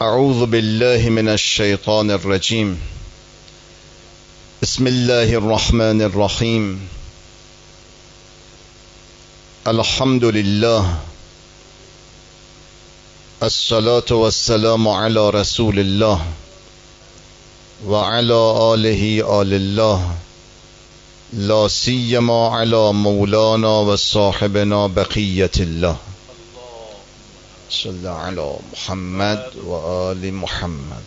اعوذ بالله من الشیطان الرجیم. بسم الله الرحمن الرحیم. الحمد لله، الصلاة والسلام على رسول الله و علی آله آل الله، لا سیما علی مولانا و صاحبنا بقیت الله. صلی علی محمد و آل محمد.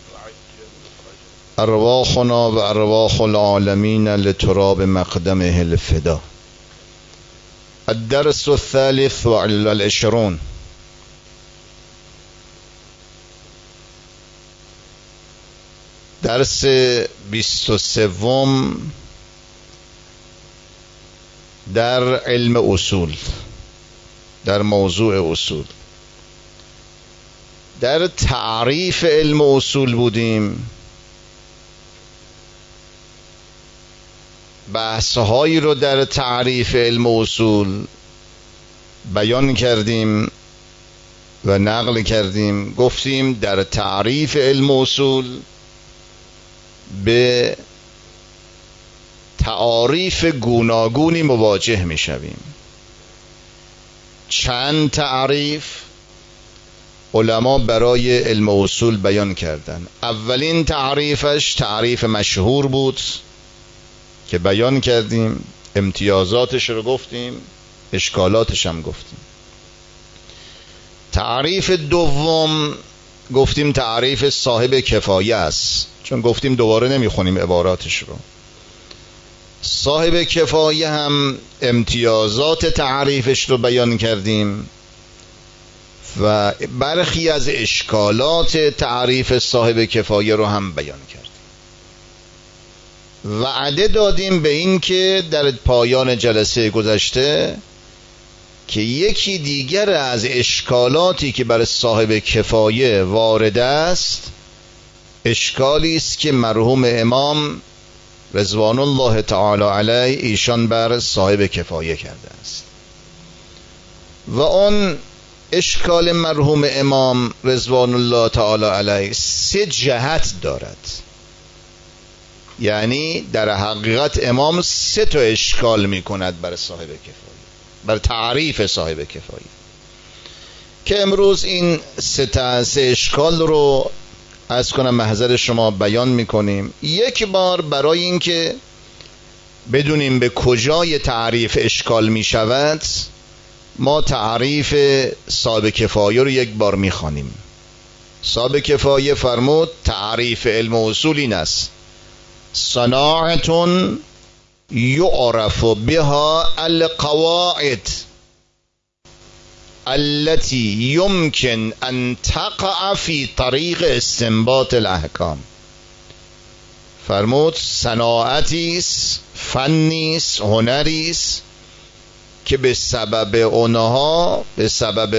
ارواحنا و ارواح العالمین لتراب مقدمه الفدا. الدرس الثالث والعشرون. درس 23 در علم اصول، در موضوع اصول. در تعریف علم اصول بودیم، بحث‌هایی رو در تعریف علم اصول بیان کردیم و نقل کردیم. گفتیم در تعریف علم اصول به تعاریف گوناگونی مواجه می شویم. چند تعریف علما برای علم اصول بیان کردن. اولین تعریفش تعریف مشهور بود که بیان کردیم، امتیازاتش رو گفتیم، اشکالاتش هم گفتیم. تعریف دوم گفتیم تعریف صاحب کفایه است، چون گفتیم دوباره نمیخونیم عباراتش رو. صاحب کفایه هم امتیازات تعریفش رو بیان کردیم و برخی از اشکالات تعریف صاحب کفایه رو هم بیان کردیم. وعده دادیم به این که در پایان جلسه گذشته که یکی دیگر از اشکالاتی که بر صاحب کفایه وارد است، اشکالی است که مرحوم امام رضوان الله تعالی علیه ایشان بر صاحب کفایه کرده است. و اون اشکال مرحوم امام رضوان الله تعالی علیه 3 جهت دارد. یعنی در حقیقت امام 3 تا اشکال می کند بر صاحب کفایه، بر تعریف صاحب کفایه، که امروز این 3 اشکال رو از کنم محضر شما بیان می کنیم. یک بار برای اینکه بدونیم به کجای تعریف اشکال می شود، ما تعریف صاحب کفایه رو یک بار می خوانیم. صاحب کفایه فرمود تعریف علم اصول این است: صناعت یعرف بها القواعد التي يمكن ان تقع في طریق استنباط الاحکام. فرمود صناعتی است، فنی است، هنری است که به سبب اونها، به سبب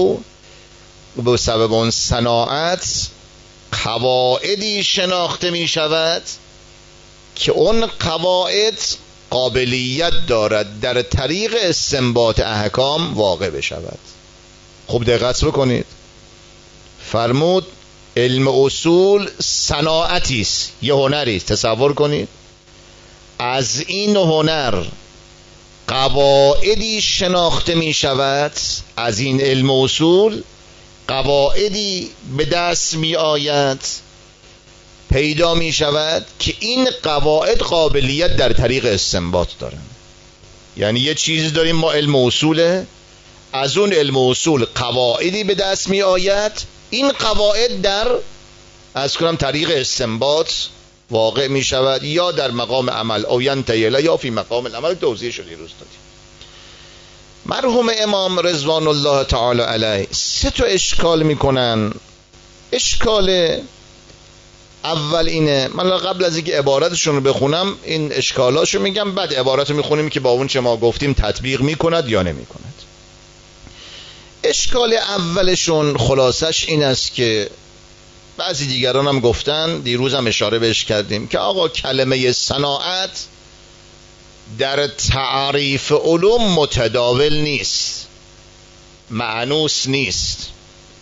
اون صناعت قواعدی شناخته می شود که اون قواعد قابلیت دارد در طریق استنباط احکام واقع بشود. خوب دقت بکنید. فرمود علم اصول صناعتی است، یه هنری است. تصور کنید از این هنر قواعدی شناخته می شود، از این علم اصول قواعدی به دست می آید، پیدا می شود که این قواعد قابلیت در طریق استنباط دارن. یعنی یه چیزی داریم ما علم اصوله، از اون علم اصول قواعدی به دست می آید، این قواعد در از کنم طریق استنباط واقع می شود، یا در مقام عمل او ینتهی یا فی مقام العمل. توضیح شده روز دادیم. مرحوم امام رضوان الله تعالی علیه 3 تا اشکال می کنن. اشکال اول اینه، من قبل از اینکه عبارتشون رو بخونم این اشکالاشو میگم، بعد عبارت رو میخونیم که با اون چه ما گفتیم تطبیق میکند یا نمیکند. اشکال اولشون خلاصش این است که بعضی دیگران هم گفتن، دیروز هم اشاره بهش کردیم، که آقا کلمه صناعت در تعریف علوم متداول نیست، معنوس نیست.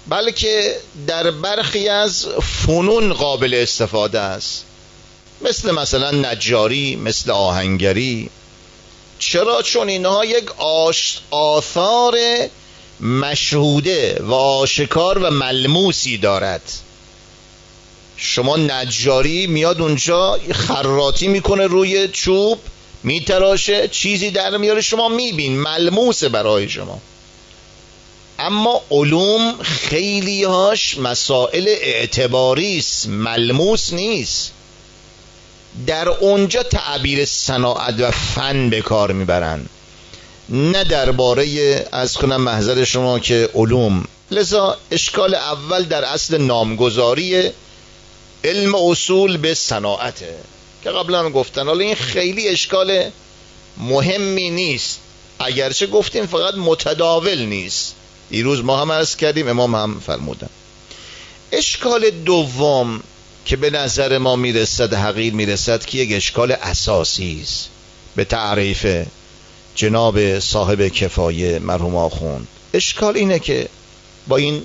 بلکه در برخی از فنون قابل استفاده است، مثلا نجاری، مثل آهنگری. چرا؟ چون اینها یک آثار مشهوده و آشکار و ملموسی دارد. شما نجاری میاد اونجا خراطی میکنه روی چوب، میتراشه، چیزی در میاره، شما میبین، ملموسه برای شما. اما علوم خیلی هاش مسائل اعتباری است، ملموس نیست. در اونجا تعبیر صناعت و فن به کار میبرن، نه درباره از کنم محضر شما که علوم. لذا اشکال اول در اصل نامگذاری علم اصول به صناعته که قبلا گفتن. حالا این خیلی اشکال مهمی نیست، اگرچه گفتیم فقط متداول نیست. دیروز ما هم عرض کردیم، امام هم فرمودن. اشکال دوم که به نظر ما میرسد، حقیر میرسد، که یک اشکال اساسی است به تعریف جناب صاحب کفایه مرحوم آخوند. اشکال اینه که با این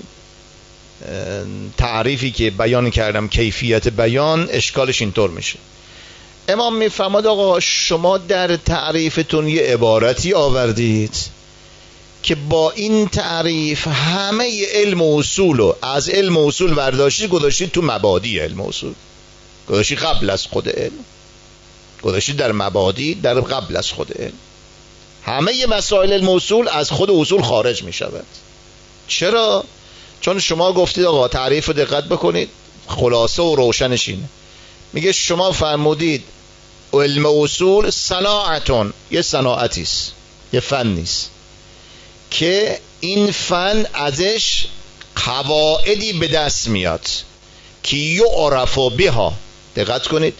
تعریفی که بیان کردم، کیفیت بیان، اشکالش اینطور میشه. امام میفرماد آقا شما در تعریفتون یه عبارتی آوردید که با این تعریف همه علم و اصولو از علم و اصول برداشتید گذاشتید تو مبادی علم و اصول، گذاشتید قبل از خود علم، گذاشتید در مبادی، در قبل از خود علم. همه مسائل علم و اصول از خود اصول خارج می شود. چرا؟ چون شما گفتید آقا تعریف رو دقت بکنید، خلاصه و روشنش اینه. میگه شما فرمودید علم اصول صناعتون، یه صناعتیست، یه فنیست که این فن ازش قواعدی به دست میاد که یعرف بها. دقت کنید،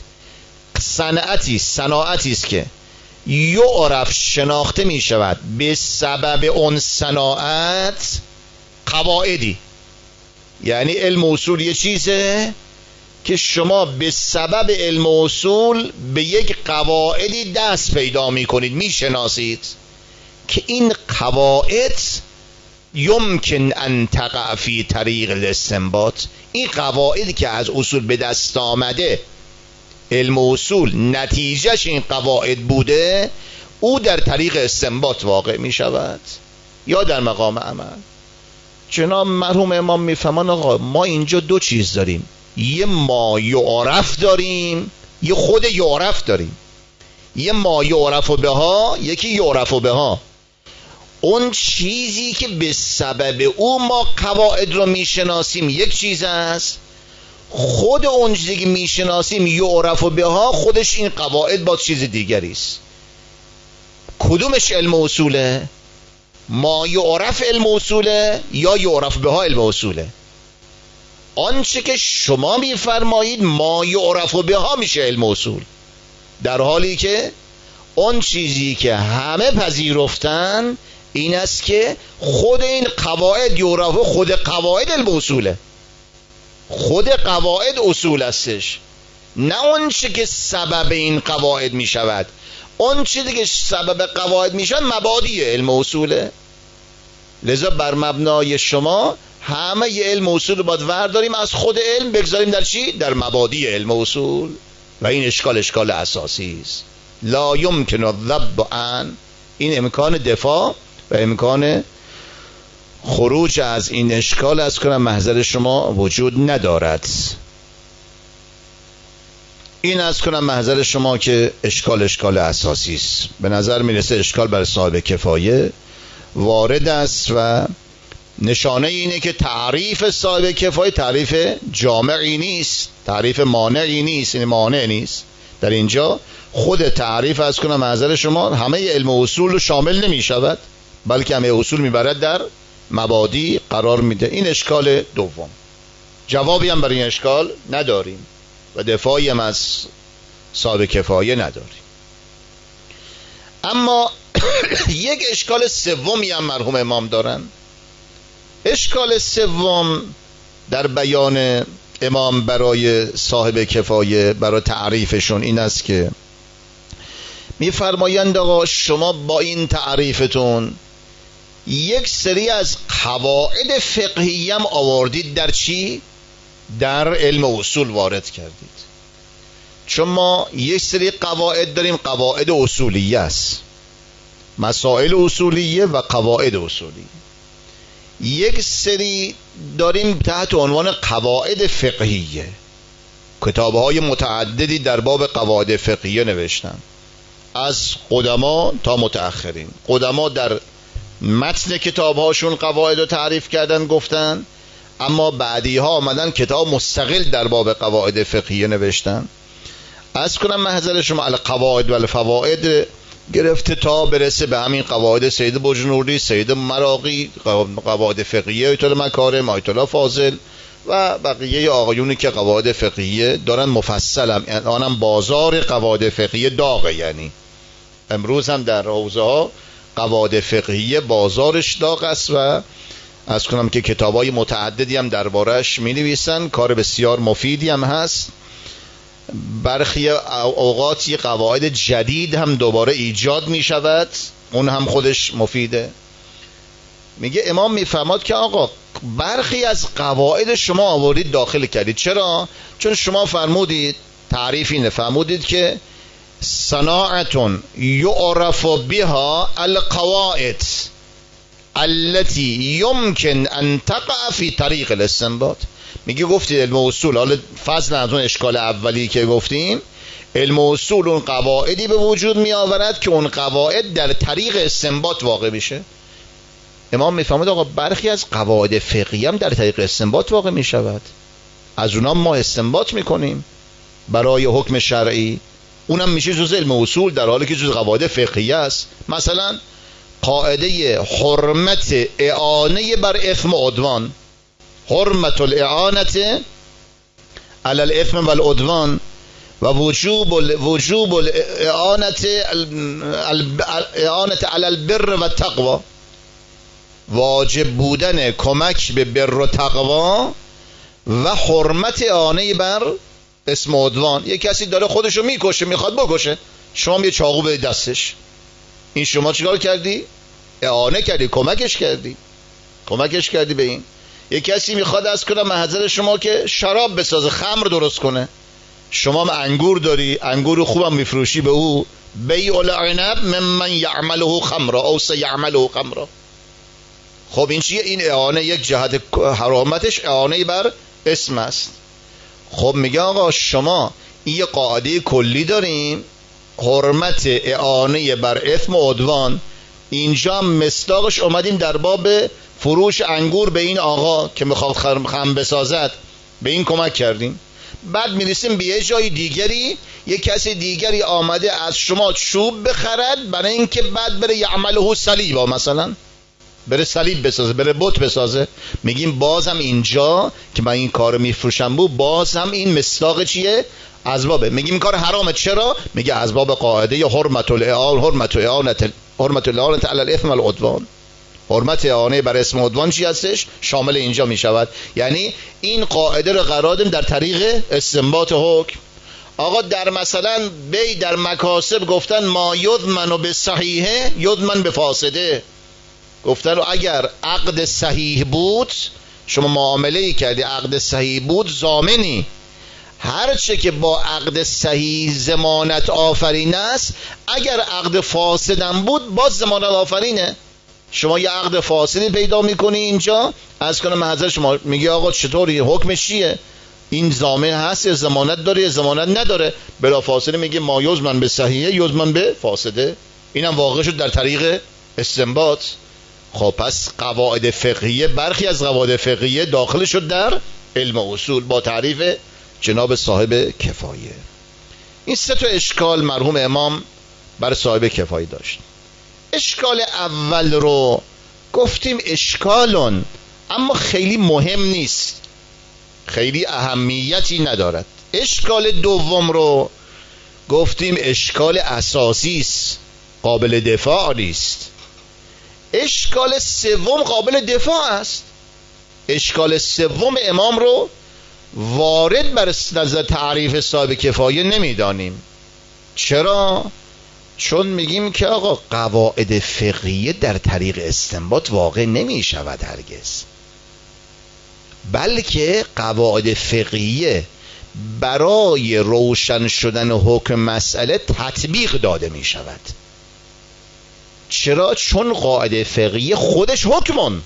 صناعتیست که یعرف شناخته می شود به سبب اون صناعت قواعدی. یعنی علم اصول یه چیزه که شما به سبب علم اصول به یک قواعدی دست پیدا می کنید، می شناسید که این قواعد یمکن ان تقع فی طریق الاستنباط. این قواعدی که از اصول به دست آمده، علم اصول نتیجهش این قواعد بوده، او در طریق استنباط واقع می شود یا در مقام عمل. جناب مرحوم امام میفهمان آقا ما اینجا دو چیز داریم، یه ما یعرف داریم، یه خود یعرف داریم. یه ما یعرف بها، یکی یعرف بها. اون چیزی که به سبب او ما قواعد رو میشناسیم یک چیز است، خود اون چیزی که میشناسیم یعرف بها، خودش این قواعد با چیز دیگری است. کدومش علم اصوله؟ ما یعرف علم اصوله یا یعرف بها علم اصوله؟ آنچه که شما میفرمایید ما یعرف بها میشه علم اصول، در حالی که اون چیزی که همه پذیرفتن این است که خود این قواعد یعرف، خود قواعد علم اصوله، خود قواعد اصول استش، نه اون چه که سبب این قواعد می شود. اون چیزی که سبب قواعد می شود مبادی علم اصوله. لذا بر مبنای شما همه ی علم اصول رو باید ورداریم از خود علم بگذاریم در چی؟ در مبادی علم اصول. و این اشکال اساسی است، لا یمکن الذب عن. این امکان دفاع و امکان خروج از این اشکال از کنم محضر شما وجود ندارد. این از کنم محضر شما که اشکال اساسی است. به نظر میرسه اشکال بر صاحب کفایه وارد است و نشانه اینه که تعریف صاحب کفایه تعریف جامعی نیست، تعریف مانعی نیست، این مانع نیست. در اینجا خود تعریف از کنم محضر شما همه علم و اصول رو شامل نمی شود، بلکه همه اصول میبرد در مبادی قرار میده. این اشکال دوم. جوابی هم برای این اشکال نداریم و دفاعی هم از صاحب کفایه نداریم. اما یک اشکال سومی هم مرحوم امام دارن. اشکال سوم در بیان امام برای صاحب کفایه، برای تعریفشون این است که میفرمایند آقا شما با این تعریفتون یک سری از قواعد فقهی هم آوردید در چی؟ در علم اصول وارد کردید. چون ما یک سری قواعد داریم، قواعد اصولیه است، مسائل اصولیه و قواعد اصولیه. یک سری داریم تحت عنوان قواعد فقهیه، کتاب‌های متعددی در باب قواعد فقهیه نوشتن، از قدما تا متأخرین. قدما در متن کتاب‌هاشون قواعد رو تعریف کردن گفتن، اما بعدی‌ها آمدن کتاب مستقل در باب قواعد فقهیه نوشتن. از کنم محضر شما القواعد و الفواید گرفته تا برسه به همین قواعد سید بجنوردی، سید مراغی، قواعد فقهیه آیت الله مکارم، آیت الله فاضل و بقیه آقایونی که قواعد فقهیه دارن مفصل هم، آنم بازار قواعد فقهیه داغه. یعنی امروز هم در حوزه ها قواعد فقهیه بازارش داغ است و از کنم که کتابای متعددی هم دربارش می نویسن، کار بسیار مفیدی هم هست. برخی اوقاتی قواعد جدید هم دوباره ایجاد می شود، اون هم خودش مفیده. میگه امام میفرماد که آقا برخی از قواعد شما آورید داخل کردید. چرا؟ چون شما فرمودید، تعریف اینه، فرمودید که صناعتون یعرف بها القواعد التي يمكن ان تقع في طریق الاستنباط. میگه گفتید علم اصول، حالا فضل از اون اشکال اولی که گفتیم، علم اصول اون قواعدی به وجود می آورد که اون قواعد در طریق استنباط واقع میشه. امام میفهمد آقا برخی از قواعد فقهی هم در طریق استنباط واقع می شود، از اونها ما استنباط میکنیم برای حکم شرعی، اونم میشه جز علم اصول در حالی که جز قواعد فقهی است. مثلا قاعده حرمت اعانه بر اثم و عدوان، حرمت الاعانه علی الاثم والعدوان و وجوب الاعانه علی البر و التقوی، واجب بودن کمک به بر و تقوا و حرمت اعانه بر اسم و عدوان. یک کسی داره خودشو میکشه، میخواد بکشه، شما یه چاقو به دستش، این شما چیکار کردی؟ اعانه کردی، کمکش کردی به این. یک کسی میخواد از کنه محضر شما که شراب بسازه، خمر درست کنه، شما هم انگور داری، انگور خوبم میفروشی به او، بیع العنب ممن یعمله خمرا او سیعمله خمرا. خب این چیه؟ این اعانه، یک جهت حرامتش اعانه بر اسم است. خب میگه آقا شما این یه قاعده کلی داریم، حرمت اعانه بر اثم و عدوان، اینجا مصداقش اومدیم در باب فروش انگور به این آقا که میخواد خم بسازد، به این کمک کردیم. بعد میرسیم به یه جای دیگری، یه کسی دیگری آمده از شما چوب بخرد برای اینکه بعد بره یعمله صلیبا، مثلا بره صلیب بسازه، بره بت بسازه. میگیم بازم اینجا که من این کارو میفروشم بازم این مصداق چیه؟ اسبابه. میگیم این کار حرامه. چرا؟ میگه اسباب قاعده حرمت الاعانه علی الاثم والعدوان، حرمت اعانه بر اسم عدوان چی هستش؟ شامل اینجا می شود. یعنی این قاعده رو قرار دادیم در طریق استنباط حکم. آقا در مثلا بی در مکاسب گفتن ما یضمن به صحیحه یضمن به فاسده، گفتن اگر عقد صحیح بود، شما معامله ای کردی عقد صحیح بود، ضامنی هرچه که با عقد صحیح ضمانت آفرین است، اگر عقد فاسدم بود باز ضمانت آفرینه. شما یه عقد فاسدی پیدا میکنی اینجا، از کنم محضر شما میگه آقا چطوری، حکمش چیه؟ این ضامن هست یا ضمانت داره یا ضمانت نداره؟ بلا فاصله میگه ما یضمن به صحیحه یضمن به فاسده. اینم واقع شد در طریق استنباط. خب پس قواعد فقهیه، برخی از قواعد فقهیه داخل شد در علم اصول با تعریف جناب صاحب کفایه. این سه تا اشکال مرحوم امام بر صاحب کفایه داشت. اشکال اول رو گفتیم اشکالون، اما خیلی مهم نیست، خیلی اهمیتی ندارد. اشکال دوم رو گفتیم اشکال اساسی است، قابل دفاع نیست. اشکال سوم قابل دفاع است. اشکال سوم امام رو وارد بر نظر تعریف صاحب کفایه نمیدانیم. چرا؟ چون میگیم که آقا قواعد فقهیه در طریق استنباط واقع نمی شود هرگز، بلکه قواعد فقهیه برای روشن شدن حکم مسئله تطبیق داده می شود. چرا؟ چون قاعده فقهیه خودش حکمون،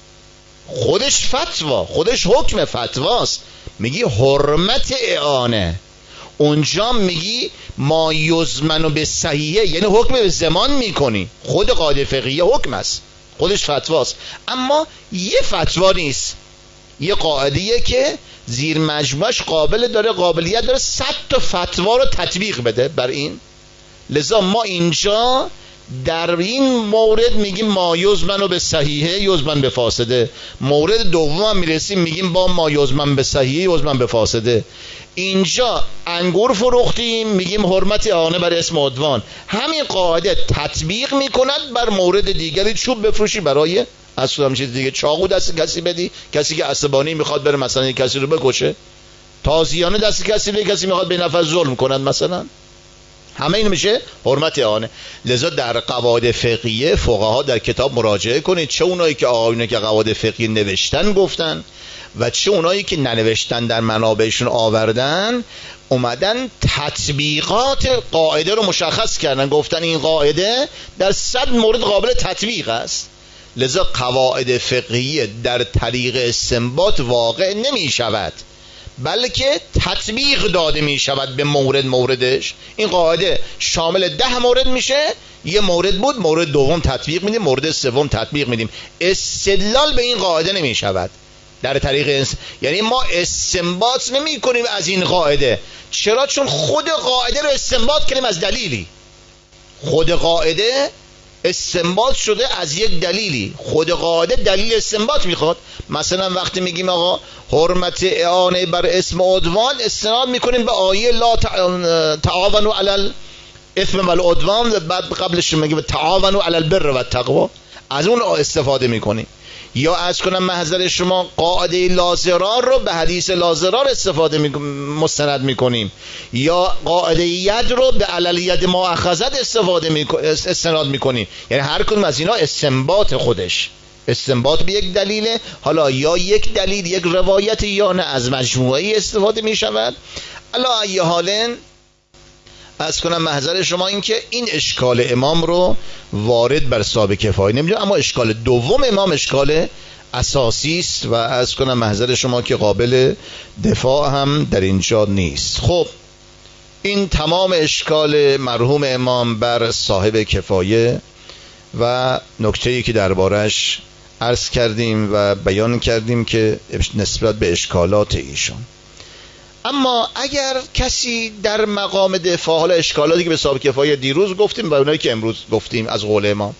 خودش فتوا، خودش حکم فتواست. میگی حرمت اعانه، اونجا میگی ما یزمن به صحیحه، یعنی حکم به زمان میکنی. خود قاعده فقهیه حکم است، خودش فتواست. اما یه فتوا نیست، یه قاعده‌ایه که زیر مجموعش قابلیت داره 100 تا فتوا رو تطبیق بده بر این. لذا ما اینجا در این مورد میگیم ما یزمن به صحیحه یزمن به فاسده. مورد دوم هم میرسیم میگیم با ما یزمن به صحیحه یزمن به فاسده. اینجا انگور فروختیم میگیم حرمت اعانه بر اسم عدوان. همین قاعده تطبیق میکند بر مورد دیگری. چوب بفروشی برای اصلا چیز دیگه، چاقو دست کسی بدی، کسی که عصبانی میخواد بره مثلا کسی رو بکشه، تازیانه دست کسی بدی، کسی میخواد به نفر ظلم کند مثلا، همه این میشه حرمت اعانه. لذا در قواعد فقهیه فقها در کتاب مراجعه کنید، چه اونایی که آقایونه که قواعد فقهی نوشتن گفتن و چه اونایی که ننوشتن در منابعشون آوردن، اومدن تطبیقات قاعده رو مشخص کردن، گفتن این قاعده در 100 مورد قابل تطبیق است. لذا قواعد فقهیه در طریق استنباط واقع نمی شود، بلکه تطبیق داده می شود به موردش. این قاعده شامل 10 مورد میشه، یه مورد بود، مورد دوم تطبیق میدیم، مورد سوم تطبیق میدیم. استدلال به این قاعده نمی شود در طریق یعنی ما استنباط نمی کنیم از این قاعده. چرا؟ چون خود قاعده رو استنباط کنیم از دلیلی. خود قاعده استنباط شده از یک دلیلی. خود قاعده دلیل استنباط میخواد. مثلا وقتی میگیم آقا حرمت اعانه بر اسم عدوان، استناد میکنیم به آیه لا تعاونوا علی الاثم والعدوان، بعد قبلش میگیم تعاونوا علی البر والتقوا، از اون استفاده میکنیم. یا از کنم محضر شما قاعده لازرار رو به حدیث لازرار استفاده مستند میکنیم، یا قاعده ید رو به علل ید ما اخذت استناد میکنیم. یعنی هر کدوم از اینا استنباط خودش، استنباط به یک دلیله، حالا یا یک دلیل یک روایت یا نه از مجموعه استفاده میشود. الا ای حالن از کنم محضر شما این که این اشکال امام رو وارد بر صاحب کفایه نمیدونم، اما اشکال دوم امام اشکال اساسی است و از کنم محضر شما که قابل دفاع هم در اینجا نیست. خب این تمام اشکال مرحوم امام بر صاحب کفایه و نکته‌ای که دربارش عرض کردیم و بیان کردیم که نسبت به اشکالات ایشان. اما اگر کسی در مقام دفاع، حالا اشکالاتی که به صاحب کفایه دیروز گفتیم و اونایی که امروز گفتیم از قول امام،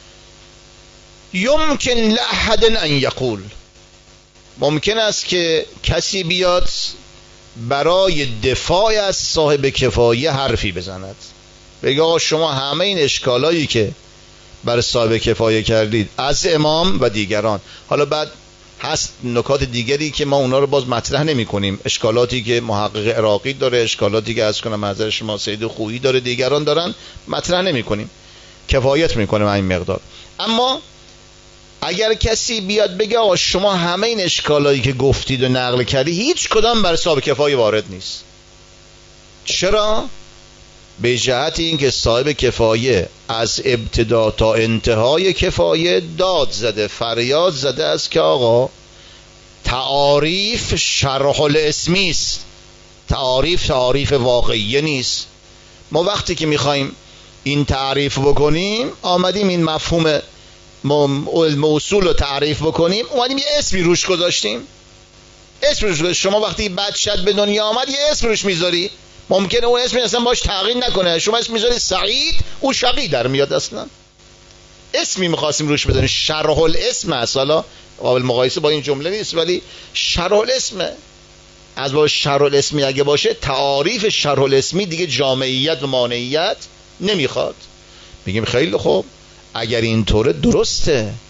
یمکن لأحد ان یقول، ممکن است که کسی بیاد برای دفاع از صاحب کفایه حرفی بزند، بگه آقا شما همه این اشکالایی که بر صاحب کفایه کردید از امام و دیگران، حالا بعد هست نکات دیگری که ما اونا رو باز مطرح نمی کنیم، اشکالاتی که محقق عراقی داره، اشکالاتی که از کنم معذر شما سید خویی داره، دیگران دارن، مطرح نمی کنیم، کفایت می کنیم این مقدار. اما اگر کسی بیاد بگه آقا شما همه این اشکالاتی که گفتید و نقل کردی هیچ کدام بر صاحب کفایه وارد نیست. چرا؟ به جهت اینکه صاحب کفایه از ابتدا تا انتهای کفایه داد زده، فریاد زده است که آقا تعاریف شرح الاسمی است، تعاریف واقعی نیست. ما وقتی که میخوایم این تعریف بکنیم، آمدیم این مفهوم موصول رو تعریف بکنیم، اومدیم یه اسمی روش گذاشتیم. اسم روش گذاشتیم. شما وقتی بچت به دنیا آمد یه اسم روش میذاری، ممکنه اون اسم اصلا باش تغییر نکنه، شما اسم میذاری سعید، او شقی در میاد. اصلا اسمی میخواستیم روش بزنیم، شرح الاسم است. حالا قابل مقایسه با این جمله نیست، ولی شرح الاسم، از با شرح الاسمی اگه باشه، تعاریف شرح الاسمی دیگه جامعیت و مانعیت نمیخواد. میگیم خیلی خوب، اگر اینطوره درسته،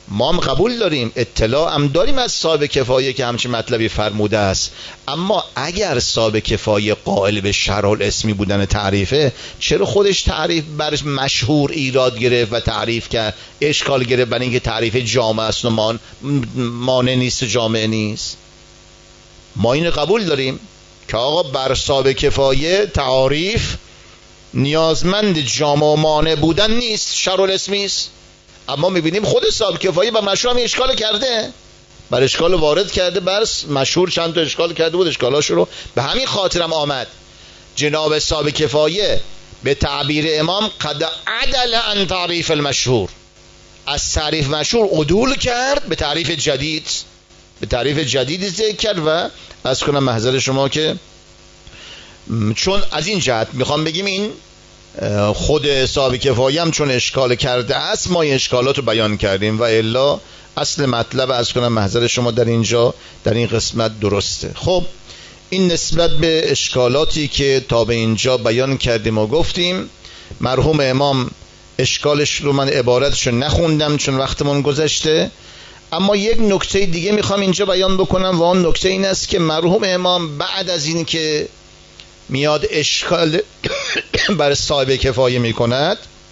ما هم قبول داریم، اطلاع هم داریم از صاحب کفایه که همچین مطلبی فرموده است، اما اگر صاحب کفایه قائل به شرح الاسمی بودن تعریفه، چرا خودش تعریف برش مشهور ایراد گرفت و تعریف کرد، اشکال گرفت برای اینکه تعریف جامع است و مانع نیست و جامع نیست؟ ما این قبول داریم که آقا بر صاحب کفایه تعریف نیازمند جامع و مانع بودن نیست، شرح الاسمی است. اما میبینیم خود صاحب کفایه و مشهور هم اشکال کرده، بر اشکال وارد کرده، بر مشهور چند تا اشکال کرده بود، اشکالاشو رو به همین خاطرم آمد جناب صاحب کفایه به تعبیر امام قد عدل عن تعریف المشهور، از تعریف مشهور عدول کرد به تعریف جدید، به تعریف جدیدی ذکر کرد. و از کنم محضر شما که چون از این جهت میخوام بگیم این خود صاحب کفایه هم چون اشکال کرده است، ما این اشکالات رو بیان کردیم و الا اصل مطلب از کنم محضر شما در اینجا در این قسمت درسته. خب این نسبت به اشکالاتی که تا به اینجا بیان کردیم و گفتیم. مرحوم امام اشکالش رو من عبارتش رو نخوندم چون وقتمون گذشته، اما یک نکته دیگه میخوام اینجا بیان بکنم و اون نکته این است که مرحوم امام بعد از این که میاد اشکال بر صاحب کفایه میکند،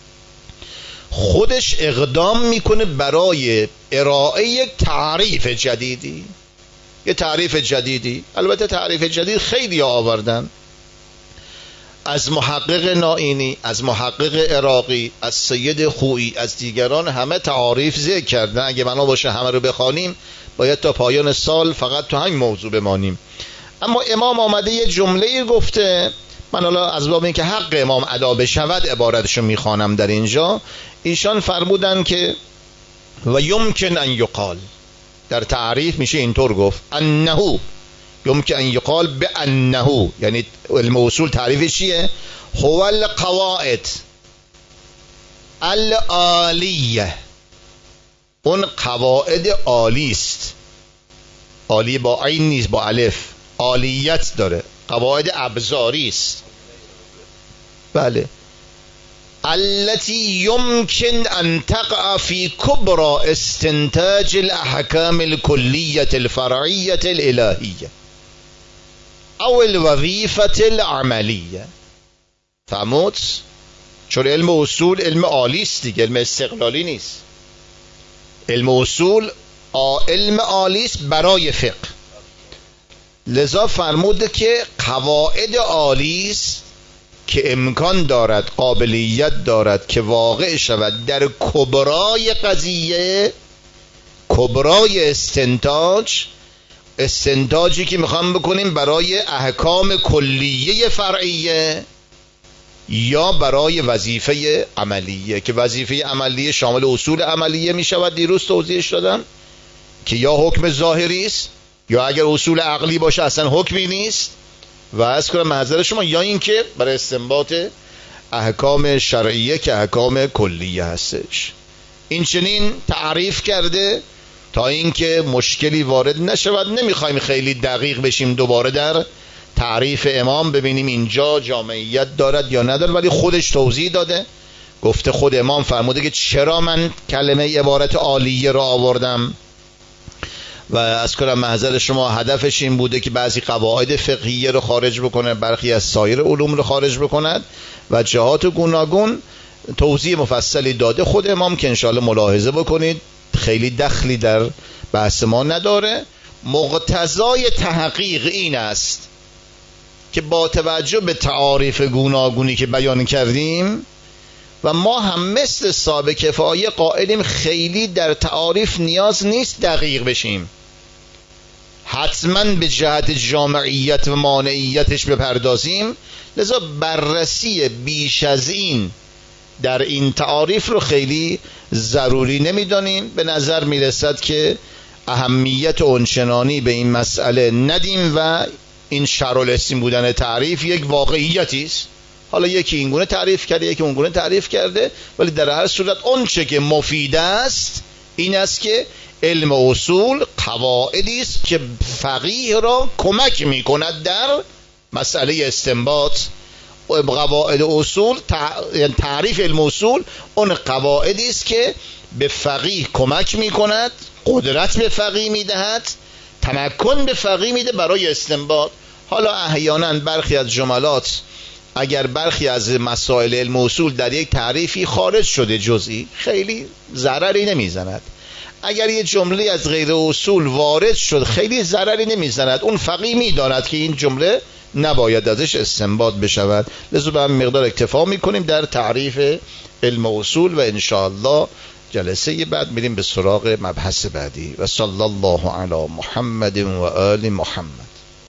خودش اقدام میکنه برای ارائه یک تعریف جدیدی، یه تعریف جدیدی. البته تعریف جدید خیلی آوردن، از محقق نائینی، از محقق عراقی، از سید خویی، از دیگران همه تعریف ذکر کردن. اگه بنا باشه همه رو بخوانیم باید تا پایان سال فقط تو همین موضوع بمانیم. اما امام آمده یه جمله گفته، من حالا از باب این که حق امام ادا بشود عبارتشو میخوانم در اینجا. ایشان فرمودن که و یمکن ان یقال، در تعریف میشه اینطور گفت، انه یمکن ان یقال به انه، یعنی علم اصول تعریف چیه؟ هو القواعد العالیه، اون قواعد عالی است، عالی با عین نیست، با الف، عالیت داره، قواعد ابزاری است. بله، التي يمكن ان تقع في كبرى استنتاج الاحكام الكلية الفرعية الالهية او الوظيفة العملية. فهمت؟ چون علم اصول علم عالی است دیگه، علم استقلالی نیست. علم اصول علم عالی است برای فقه، لذا فرموده که قواعد عالی است که امکان دارد، قابلیت دارد که واقع شود در کبرای قضیه، کبرای استنتاجی که میخوام بکنیم برای احکام کلیه فرعیه یا برای وظیفه عملیه، که وظیفه عملیه شامل اصول عملیه میشود. دیروز توضیحش دادم که یا حکم ظاهری است یا اگر اصول عقلی باشه اصلا حکمی نیست، و از کنم محضر شما یا این که برای استنباط احکام شرعیه که احکام کلیه هستش. این چنین تعریف کرده تا اینکه مشکلی وارد نشود. نمیخوایم خیلی دقیق بشیم دوباره در تعریف امام ببینیم اینجا جامعیت دارد یا ندارد، ولی خودش توضیح داده، گفته خود امام فرموده که چرا من کلمه عبارت عالیه را آوردم و از کنم محضر شما هدفش این بوده که بعضی قواعد فقهیه رو خارج بکنه، برخی از سایر علوم رو خارج بکند و جهات گوناگون توضیح مفصلی داده خود امام که انشاءالله ملاحظه بکنید خیلی دخلی در بحث ما نداره. مقتضای تحقیق این است که با توجه به تعاریف گوناگونی که بیان کردیم و ما هم مثل صاحب کفایه قائلیم خیلی در تعاریف نیاز نیست دقیق بشیم، حتما به جهت جامعیت و مانعیتش بپردازیم. لذا بررسی بیش از این در این تعاریف رو خیلی ضروری نمیدانیم. به نظر میرسد که اهمیت اونچنانی به این مسئله ندیم و این شرح الاسم بودن تعریف یک واقعیتی است. حالا یکی اینگونه تعریف کرده یکی اونگونه تعریف کرده، ولی در هر صورت اون چه که مفید است این است که علم اصول قواعدی است که فقیه را کمک میکند در مسئله استنباط. قواعد اصول تعریف علم اصول اون قواعدی است که به فقیه کمک میکند، قدرت به فقیه میدهد، تمکن به فقیه میده برای استنباط. حالا احیانا برخی از جملات اگر برخی از مسائل علم و اصول در یک تعریفی خارج شده جزئی، خیلی ضرری نمیزند. اگر یک جمله از غیر اصول وارد شد خیلی ضرری نمیزند، اون فقیه میداند که این جمله نباید ازش استنباط بشود. لذا به هم مقدار اکتفا میکنیم در تعریف علم و اصول و انشاءالله جلسه بعد میریم به سراغ مبحث بعدی. و صلی الله علی محمد و آل محمد.